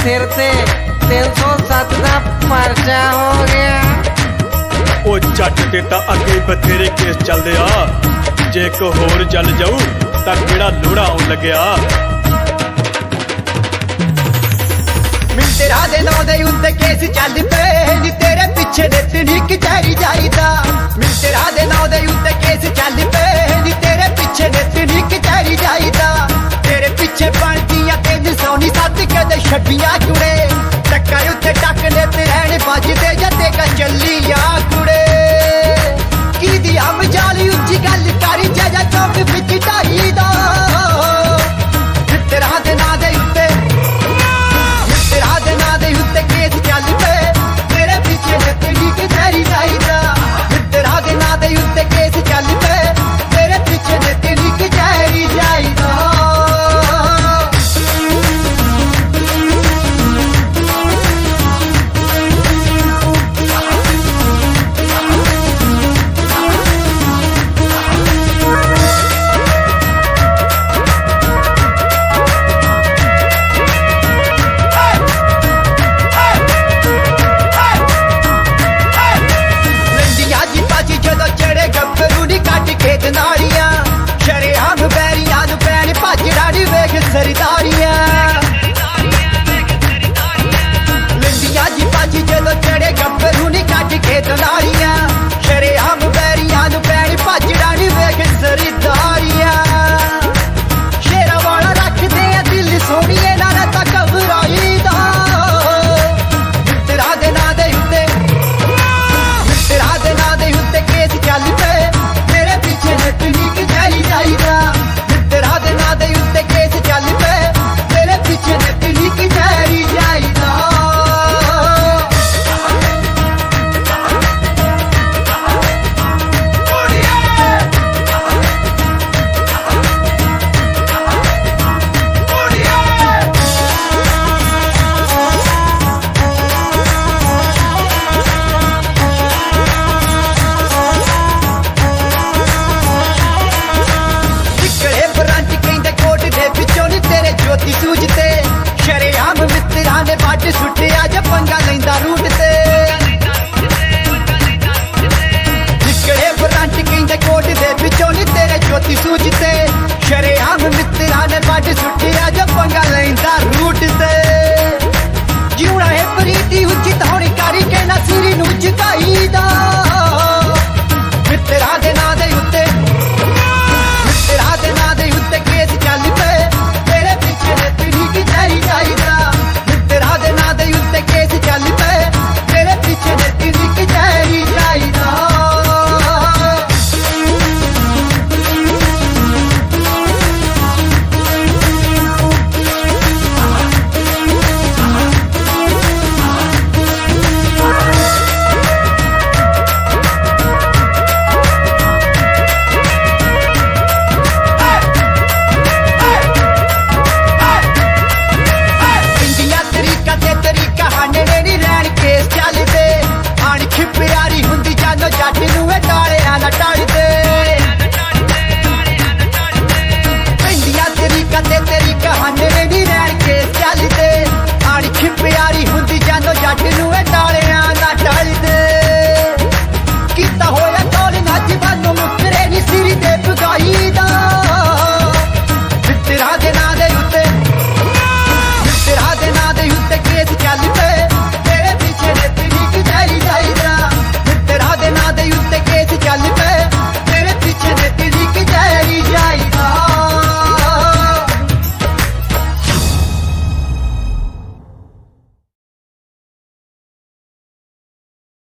सिर ते 307 का पर्चा हो गया। ओ जट ते तां अगे बथेरे केस चलदे आ, जे एक होर जल जाऊ तां किहड़ा लोड़ा आउण लगया। मिंटरा दे नां दे उत्ते केस चल पे नी तेरे पिछे नित नी कचहरी जाईदा। मिंटरा दे नां दे उत्ते केस चल पे नी तेरे पिछे नित नी कचहरी जाईदा। तेरे पिछे बनदियां 307 कदे छड्डियां कुड़े, टक्कर उत्ते टकने ते रहने बजदे जते का चलिया कुड़े। की दिया मजाली उच्ची गल करी जा चौक विच ढाई दा। मिंटरा दे नां दे उत्ते केस चल पे तेरे पीछे नकली कचहरी जाईदा। मित्तरा दे नां दे उत्ते केस चल पे तेरे पीछे नकली कचहरी जाईदा। सरदारियां लंडिया जी पाजी जदों चढ़े गब्बरू नी कट के दलारियां, शरेआम बैरियां नूं पैण भजड़ा नी वेख सरदारियां। शेरा वाला रखदे आ दिल सोहणिए नाल तां घबराई दा। मित्तरा दे नां दे उत्ते केस चल पे तेरे पीछे नकली कचहरी जाईदा। मित्तरा दे नां दे उत्ते केस चल पे तेरे पीछे नकली कचहरी जाईदा। ज्योति सूझते शरेआम मित्तरा ने बट सुटिया ज पंगा लैंदा रूट ते। जिकड़े ब्रंट कहंदे कोट दे विचों नी तेरे ज्योति सूझते शरेआम मित्तरा ने बट सुटिया ज पंगा लैंदा रूट ते। जीवना है प्रीति उचित होनी कारी के ना सिरी नूं झुकाई दा। मित्तरा दे नां दे उत्ते केस चल पे तेरे पीछे नकली कचहरी जाईदा। मित्तरा दे नां दे उत्ते केस चल पे तेरे पीछे नकली कचहरी जाईदा। प्यारी हुंदी जानो जट नूं टालिया ना टलदे। इंडिया तरीका ते तेरी कहानी नी रैण के चलदे। अणख प्यारी हुंदी जानो जट नूं टालिया